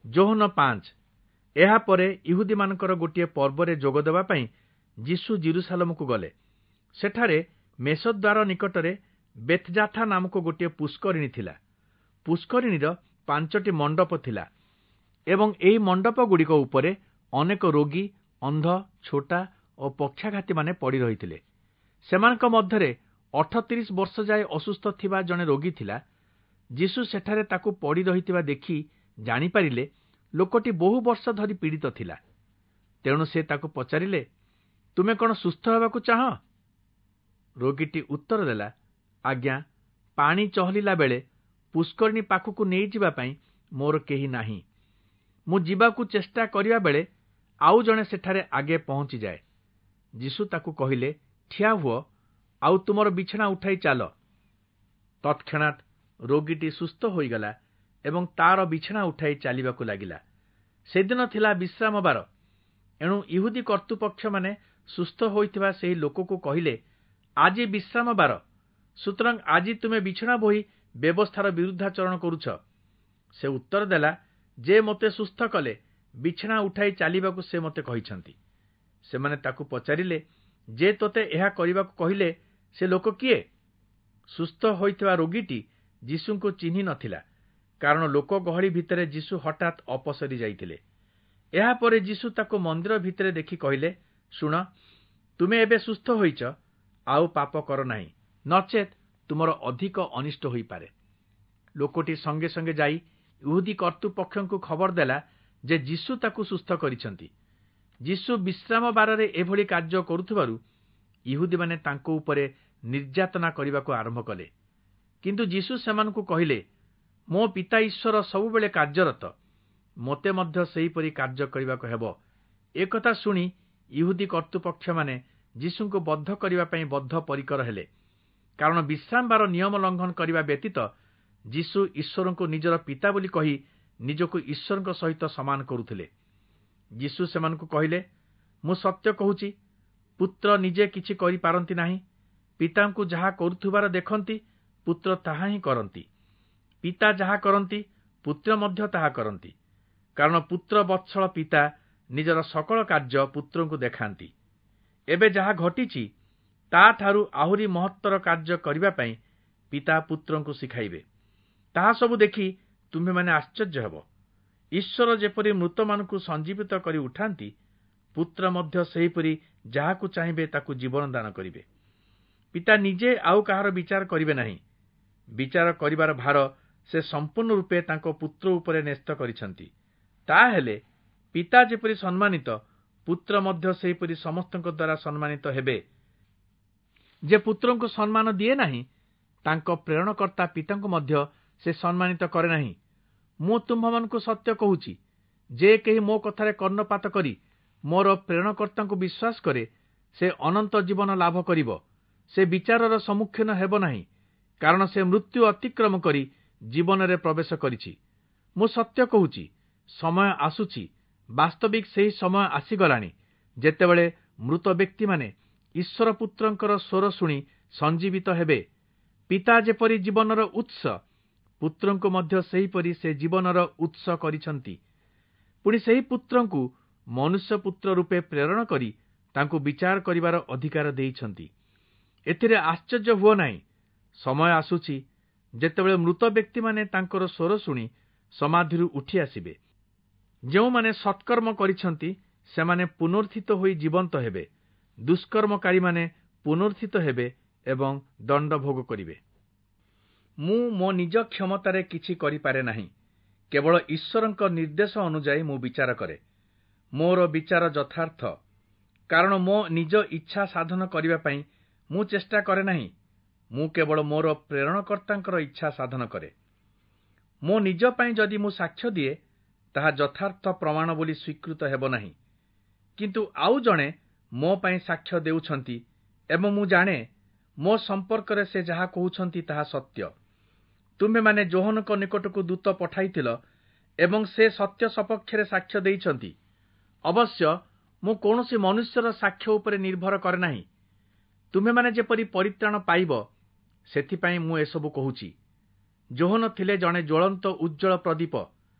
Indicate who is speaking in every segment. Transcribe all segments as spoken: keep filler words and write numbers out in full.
Speaker 1: ଯୋହନ ପାଞ୍ଚ। ଏହାପରେ ଇହୁଦୀମାନଙ୍କର ଗୋଟିଏ ପର୍ବରେ ଯୋଗ ଦେବା ପାଇଁ ଯୀଶୁ ଜିରୁସାଲମକୁ ଗଲେ। ସେଠାରେ ମେଷଦ୍ୱାର ନିକଟରେ ବେଥଜାଥା ନାମକ ଗୋଟିଏ ପୁଷ୍କରିଣୀ ଥିଲା। ପୁଷ୍କରିଣୀର ପାଞ୍ଚଟି ମଣ୍ଡପ ଥିଲା ଏବଂ ଏହି ମଣ୍ଡପଗୁଡ଼ିକ ଉପରେ ଅନେକ ରୋଗୀ, ଅନ୍ଧ, ଛୋଟା ଓ ପକ୍ଷାଘାତୀମାନେ ପଡ଼ି ରହିଥିଲେ। ସେମାନଙ୍କ ମଧ୍ୟରେ ଅଠତିରିଶ ବର୍ଷ ଯାଏ ଅସୁସ୍ଥ ଥିବା ଜଣେ ରୋଗୀ ଥିଲା। ଯୀଶୁ ସେଠାରେ ତାକୁ ପଡ଼ି ରହିଥିବା ଦେଖି ଜାଣିପାରିଲେ ଲୋକଟି ବହୁ ବର୍ଷ ଧରି ପୀଡ଼ିତ ଥିଲା। ତେଣୁ ସେ ତାକୁ ପଚାରିଲେ, ତୁମେ କ'ଣ ସୁସ୍ଥ ହେବାକୁ ଚାହଁ? ରୋଗୀଟି ଉତ୍ତର ଦେଲା, ଆଜ୍ଞା, ପାଣି ଚହଲିଲା ବେଳେ ପୁଷ୍କରିଣୀ ପାଖକୁ ନେଇଯିବା ପାଇଁ ମୋର କେହି ନାହିଁ। ମୁଁ ଯିବାକୁ ଚେଷ୍ଟା କରିବା ବେଳେ ଆଉ ଜଣେ ସେଠାରେ ଆଗେ ପହଞ୍ଚିଯାଏ। ଯୀଶୁ ତାକୁ କହିଲେ, ଠିଆ ହୁଅ, ଆଉ ତୁମର ବିଛଣା ଉଠାଇ ଚାଲ। ତତ୍କ୍ଷଣାତ୍ ରୋଗୀଟି ସୁସ୍ଥ ହୋଇଗଲା ଏବଂ ତାର ବିଛଣା ଉଠାଇ ଚାଲିବାକୁ ଲାଗିଲା। ସେଦିନ ଥିଲା ବିଶ୍ରାମ ବାର। ଏଣୁ ଇହୁଦୀ କର୍ତ୍ତୃପକ୍ଷମାନେ ସୁସ୍ଥ ହୋଇଥିବା ସେହି ଲୋକକୁ କହିଲେ, ଆଜି ବିଶ୍ରାମ ବାର, ସୁତରାଂ ଆଜି ତୁମେ ବିଛଣା ବୋହି ବ୍ୟବସ୍ଥାର ବିରୁଦ୍ଧାଚରଣ କରୁଛ। ସେ ଉତ୍ତର ଦେଲା, ଯେ ମୋତେ ସୁସ୍ଥ କଲେ, ବିଛଣା ଉଠାଇ ଚାଲିବାକୁ ସେ ମୋତେ କହିଛନ୍ତି। ସେମାନେ ତାକୁ ପଚାରିଲେ, ଯେ ତୋତେ ଏହା କରିବାକୁ କହିଲେ ସେ ଲୋକ କିଏ? ସୁସ୍ଥ ହୋଇଥିବା ରୋଗୀଟି ଯୀଶୁଙ୍କୁ ଚିହ୍ନି ନଥିଲା, କାରଣ ଲୋକ ଗହଳି ଭିତରେ ଯୀଶୁ ହଠାତ୍ ଅପସରି ଯାଇଥିଲେ। ଏହାପରେ ଯୀଶୁ ତାକୁ ମନ୍ଦିର ଭିତରେ ଦେଖି କହିଲେ, ଶୁଣ, ତୁମେ ଏବେ ସୁସ୍ଥ ହୋଇଛ, ଆଉ ପାପ କର ନାହିଁ, ନଚେତ୍ ତୁମର ଅଧିକ ଅନିଷ୍ଟ ହୋଇପାରେ। ଲୋକଟି ସଙ୍ଗେ ସଙ୍ଗେ ଯାଇ ଇହୁଦୀ କର୍ତ୍ତୃପକ୍ଷଙ୍କୁ ଖବର ଦେଲା ଯେ ଯୀଶୁ ତାକୁ ସୁସ୍ଥ କରିଛନ୍ତି। ଯୀଶୁ ବିଶ୍ରାମ ବାରରେ ଏଭଳି କାର୍ଯ୍ୟ କରୁଥିବାରୁ ଇହୁଦୀମାନେ ତାଙ୍କ ଉପରେ ନିର୍ଯାତନା କରିବାକୁ ଆରମ୍ଭ କଲେ। କିନ୍ତୁ ଯୀଶୁ ସେମାନଙ୍କୁ କହିଲେ, ମୋ ପିତା ଈଶ୍ୱର ସବୁବେଳେ କାର୍ଯ୍ୟରତ, ମୋତେ ମଧ୍ୟ ସେହିପରି କାର୍ଯ୍ୟ କରିବାକୁ ହେବ। ଏକଥା ଶୁଣି ଇହୁଦୀ କର୍ତ୍ତୃପକ୍ଷମାନେ ଯୀଶୁଙ୍କୁ ବଦ୍ଧ କରିବା ପାଇଁ ବଦ୍ଧ ପରିକର ହେଲେ, କାରଣ ବିଶ୍ରାମବାର ନିୟମ ଲଙ୍ଘନ କରିବା ବ୍ୟତୀତ ଯୀଶୁ ଈଶ୍ୱରଙ୍କୁ ନିଜର ପିତା ବୋଲି କହି ନିଜକୁ ଈଶ୍ୱରଙ୍କ ସହିତ ସମାନ କରୁଥିଲେ। ଯୀଶୁ ସେମାନଙ୍କୁ କହିଲେ, ମୁଁ ସତ୍ୟ କହୁଛି, ପୁତ୍ର ନିଜେ କିଛି କରିପାରନ୍ତି ନାହିଁ। ପିତାଙ୍କୁ ଯାହା କରୁଥିବାର ଦେଖନ୍ତି, ପୁତ୍ର ତାହା ହିଁ କରନ୍ତି। ପିତା ଯାହା କରନ୍ତି, ପୁତ୍ର ମଧ୍ୟ ତାହା କରନ୍ତି, କାରଣ ପୁତ୍ର ବତ୍ସଳ ପିତା ନିଜର ସକଳ କାର୍ଯ୍ୟ ପୁତ୍ରଙ୍କୁ ଦେଖାନ୍ତି। ଏବେ ଯାହା ଘଟିଛି, ତାଠାରୁ ଆହୁରି ମହତ୍ତର କାର୍ଯ୍ୟ କରିବା ପାଇଁ ପିତା ପୁତ୍ରଙ୍କୁ ଶିଖାଇବେ। ତାହା ସବୁ ଦେଖି ତୁମ୍ଭେମାନେ ଆଶ୍ଚର୍ଯ୍ୟ ହେବ। ଈଶ୍ୱର ଯେପରି ମୃତମାନଙ୍କୁ ସଞ୍ଜୀବିତ କରି ଉଠାନ୍ତି, ପୁତ୍ର ମଧ୍ୟ ସେହିପରି ଯାହାକୁ ଚାହିଁବେ ତାକୁ ଜୀବନ ଦାନ କରିବେ। ପିତା ନିଜେ ଆଉ କାହାର ବିଚାର କରିବେ ନାହିଁ। ବିଚାର କରିବାର ଭାର ସେ ସମ୍ପୂର୍ଣ୍ଣ ରୂପେ ତାଙ୍କ ପୁତ୍ର ଉପରେ ନ୍ୟସ୍ତ କରିଛନ୍ତି। ତାହେଲେ ପିତା ଯେପରି ସମ୍ମାନିତ, ପୁତ୍ର ମଧ୍ୟ ସେହିପରି ସମସ୍ତଙ୍କ ଦ୍ୱାରା ସମ୍ମାନିତ ହେବେ। ଯେ ପୁତ୍ରଙ୍କୁ ସମ୍ମାନ ଦିଏ ନାହିଁ, ତାଙ୍କ ପ୍ରେରଣକର୍ତ୍ତା ପିତାଙ୍କୁ ମଧ୍ୟ ସେ ସମ୍ମାନିତ କରେ ନାହିଁ। ମୁଁ ତୁମ୍ଭମାନଙ୍କୁ ସତ୍ୟ କହୁଛି, ଯେ କେହି ମୋ କଥାରେ କର୍ଣ୍ଣପାତ କରି ମୋର ପ୍ରେରଣକର୍ତ୍ତାଙ୍କୁ ବିଶ୍ୱାସ କରେ, ସେ ଅନନ୍ତ ଜୀବନ ଲାଭ କରିବ। ସେ ବିଚାରର ସମ୍ମୁଖୀନ ହେବ ନାହିଁ, କାରଣ ସେ ମୃତ୍ୟୁ ଅତିକ୍ରମ କରି ଜୀବନରେ ପ୍ରବେଶ କରିଛି। ମୁଁ ସତ୍ୟ କହୁଛି, ସମୟ ଆସୁଛି, ବାସ୍ତବିକ ସେହି ସମୟ ଆସିଗଲାଣି, ଯେତେବେଳେ ମୃତ ବ୍ୟକ୍ତିମାନେ ଈଶ୍ୱର ପୁତ୍ରଙ୍କର ସ୍ୱର ଶୁଣି ସଞ୍ଜୀବିତ ହେବେ। ପିତା ଯେପରି ଜୀବନର ଉତ୍ସ, ପୁତ୍ରଙ୍କୁ ମଧ୍ୟ ସେହିପରି ସେ ଜୀବନର ଉତ୍ସ କରିଛନ୍ତି। ପୁଣି ସେହି ପୁତ୍ରଙ୍କୁ ମନୁଷ୍ୟ ପୁତ୍ର ରୂପେ ପ୍ରେରଣ କରି ତାଙ୍କୁ ବିଚାର କରିବାର ଅଧିକାର ଦେଇଛନ୍ତି। ଏଥିରେ ଆଶ୍ଚର୍ଯ୍ୟ ହୁଅ ନାହିଁ। ସମୟ ଆସୁଛି, ଯେତେବେଳେ ମୃତ ବ୍ୟକ୍ତିମାନେ ତାଙ୍କର ସ୍ୱର ଶୁଣି ସମାଧିରୁ ଉଠି ଆସିବେ। ଯେଉଁମାନେ ସତ୍କର୍ମ କରିଛନ୍ତି, ସେମାନେ ପୁନରୁତ୍ଥିତ ହୋଇ ଜୀବନ୍ତ ହେବେ। ଦୁଷ୍କର୍ମକାରୀମାନେ ପୁନରୁତ୍ଥିତ ହେବେ ଏବଂ ଦଣ୍ଡ ଭୋଗ କରିବେ। ମୁଁ ମୋ ନିଜ କ୍ଷମତାରେ କିଛି କରିପାରେ ନାହିଁ। କେବଳ ଈଶ୍ୱରଙ୍କ ନିର୍ଦ୍ଦେଶ ଅନୁଯାୟୀ ମୁଁ ବିଚାର କରେ। ମୋର ବିଚାର ଯଥାର୍ଥ, କାରଣ ମୋ ନିଜ ଇଚ୍ଛା ସାଧନ କରିବା ପାଇଁ ମୁଁ ଚେଷ୍ଟା କରେ ନାହିଁ। ମୁଁ କେବଳ ମୋର ପ୍ରେରଣକର୍ତ୍ତାଙ୍କର ଇଚ୍ଛା ସାଧନ କରେ। ମୋ ନିଜ ପାଇଁ ଯଦି ମୁଁ ସାକ୍ଷ୍ୟ ଦିଏ, ତାହା ଯଥାର୍ଥ ପ୍ରମାଣ ବୋଲି ସ୍ୱୀକୃତ ହେବ ନାହିଁ। କିନ୍ତୁ ଆଉ ଜଣେ ମୋ ପାଇଁ ସାକ୍ଷ୍ୟ ଦେଉଛନ୍ତି ଏବଂ ମୁଁ ଜାଣେ, ମୋ ସମ୍ପର୍କରେ ସେ ଯାହା କହୁଛନ୍ତି ତାହା ସତ୍ୟ। ତୁମ୍ଭେମାନେ ଯୋହନଙ୍କ ନିକଟକୁ ଦୂତ ପଠାଇଥିଲ ଏବଂ ସେ ସତ୍ୟ ସପକ୍ଷରେ ସାକ୍ଷ୍ୟ ଦେଇଛନ୍ତି। ଅବଶ୍ୟ ମୁଁ କୌଣସି ମନୁଷ୍ୟର ସାକ୍ଷ୍ୟ ଉପରେ ନିର୍ଭର କରେ ନାହିଁ। ତୁମ୍ଭେମାନେ ଯେପରି ପରିତ୍ରାଣ ପାଇବ, ସେଥିପାଇଁ ମୁଁ ଏସବୁ କହୁଛି। ଯୋହନ ଥିଲେ ଜଣେ ଜ୍ୱଳନ୍ତ ଉଜ୍ଜ୍ୱଳ ପ୍ରଦୀପ।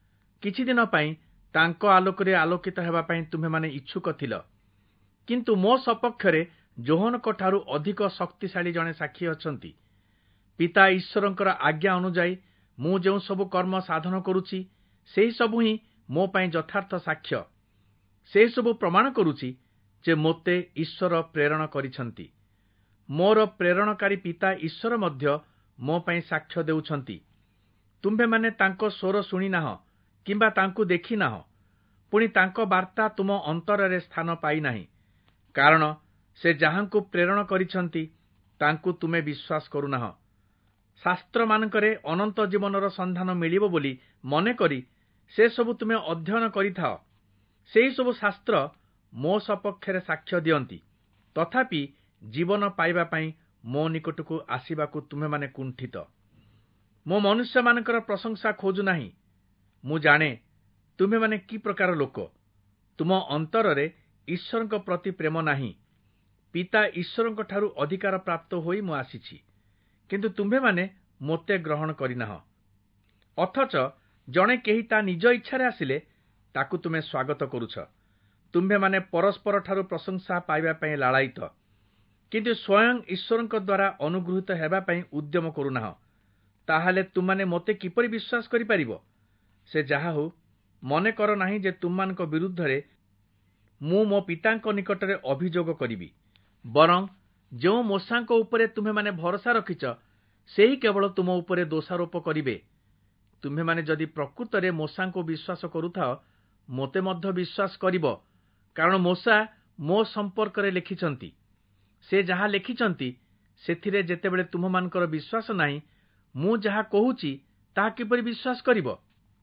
Speaker 1: କିଛି ଦିନ ପାଇଁ ତାଙ୍କ ଆଲୋକରେ ଆଲୋକିତ ହେବା ପାଇଁ ତୁମେମାନେ ଇଚ୍ଛୁକ ଥିଲ। କିନ୍ତୁ ମୋ ସପକ୍ଷରେ ଯୋହନଙ୍କଠାରୁ ଅଧିକ ଶକ୍ତିଶାଳୀ ଜଣେ ସାକ୍ଷୀ ଅଛନ୍ତି। ପିତା ଈଶ୍ୱରଙ୍କର ଆଜ୍ଞା ଅନୁଯାୟୀ ମୁଁ ଯେଉଁ ସବୁ କର୍ମ ସାଧନ କରୁଛି, ସେହି ସବୁ ହିଁ ମୋ ପାଇଁ ଯଥାର୍ଥ ସାକ୍ଷ୍ୟ। ସେହି ସବୁ ପ୍ରମାଣ କରୁଛି ଯେ ମୋତେ ଈଶ୍ୱର ପ୍ରେରଣ କରିଛନ୍ତି। ମୋର ପ୍ରେରଣକାରୀ ପିତା ଈଶ୍ୱର ମଧ୍ୟ ମୋ ପାଇଁ ସାକ୍ଷ୍ୟ ଦେଉଛନ୍ତି। ତୁମ୍ଭେମାନେ ତାଙ୍କ ସ୍ୱର ଶୁଣିନାହଁ କିମ୍ବା ତାଙ୍କୁ ଦେଖିନାହଁ, ପୁଣି ତାଙ୍କ ବାର୍ତ୍ତା ତୁମ ଅନ୍ତରରେ ସ୍ଥାନ ପାଇନାହିଁ। କାରଣ ସେ ଯାହାଙ୍କୁ ପ୍ରେରଣ କରିଛନ୍ତି ତାଙ୍କୁ ତୁମେ ବିଶ୍ୱାସ କରୁନାହଁ। ଶାସ୍ତ୍ରମାନଙ୍କରେ ଅନନ୍ତ ଜୀବନର ସନ୍ଧାନ ମିଳିବ ବୋଲି ମନେକରି ସେସବୁ ତୁମେ ଅଧ୍ୟୟନ କରିଥାଅ। ସେହିସବୁ ଶାସ୍ତ୍ର ମୋ ସପକ୍ଷରେ ସାକ୍ଷ୍ୟ ଦିଅନ୍ତି। ତଥାପି ଜୀବନ ପାଇବା ପାଇଁ ମୋ ନିକଟକୁ ଆସିବାକୁ ତୁମେମାନେ କୁଣ୍ଠିତ। ମୋ ମନୁଷ୍ୟମାନଙ୍କର ପ୍ରଶଂସା ଖୋଜୁନାହିଁ। ମୁଁ ଜାଣେ ତୁମେମାନେ କି ପ୍ରକାର ଲୋକ। ତୁମ ଅନ୍ତରରେ ଈଶ୍ୱରଙ୍କ ପ୍ରତି ପ୍ରେମ ନାହିଁ। ପିତା ଈଶ୍ୱରଙ୍କଠାରୁ ଅଧିକାର ପ୍ରାପ୍ତ ହୋଇ ମୁଁ ଆସିଛି, କିନ୍ତୁ ତୁମ୍ଭେମାନେ ମୋତେ ଗ୍ରହଣ କରିନାହଁ। ଅଥଚ ଜଣେ କେହି ତା ନିଜ ଇଚ୍ଛାରେ ଆସିଲେ ତାକୁ ତୁମେ ସ୍ୱାଗତ କରୁଛ। ତୁମ୍ଭେମାନେ ପରସ୍ପରଠାରୁ ପ୍ରଶଂସା ପାଇବା ପାଇଁ ଲାଳାୟିତ, କିନ୍ତୁ ସ୍ୱୟଂ ଈଶ୍ୱରଙ୍କ ଦ୍ୱାରା ଅନୁଗୃହୀତ ହେବା ପାଇଁ ଉଦ୍ୟମ କରୁନାହଁ। ତାହେଲେ ତୁମମାନେ ମୋତେ କିପରି ବିଶ୍ୱାସ କରିପାରିବ? ସେ ଯାହା ହେଉ, ମନେ କର ନାହିଁ ଯେ ତୁମମାନଙ୍କ ବିରୁଦ୍ଧରେ ମୁଁ ମୋ ପିତାଙ୍କ ନିକଟରେ ଅଭିଯୋଗ କରିବି। ବରଂ ଯେଉଁ ମୂଷାଙ୍କ ଉପରେ ତୁମେମାନେ ଭରସା ରଖିଛ, ସେହି କେବଳ ତୁମ ଉପରେ ଦୋଷାରୋପ କରିବେ। ତୁମେମାନେ ଯଦି ପ୍ରକୃତରେ ମୂଷାଙ୍କୁ ବିଶ୍ୱାସ କରୁଥାଅ, ମୋତେ ମଧ୍ୟ ବିଶ୍ୱାସ କରିବ, କାରଣ ମୂଷା ମୋ ସମ୍ପର୍କରେ ଲେଖିଛନ୍ତି। ସେ ଯାହା ଲେଖିଛନ୍ତି ସେଥିରେ ଯେତେବେଳେ ତୁମମାନଙ୍କର ବିଶ୍ୱାସ ନାହିଁ, ମୁଁ ଯାହା କହୁଛି ତାହା କିପରି ବିଶ୍ୱାସ କରିବ?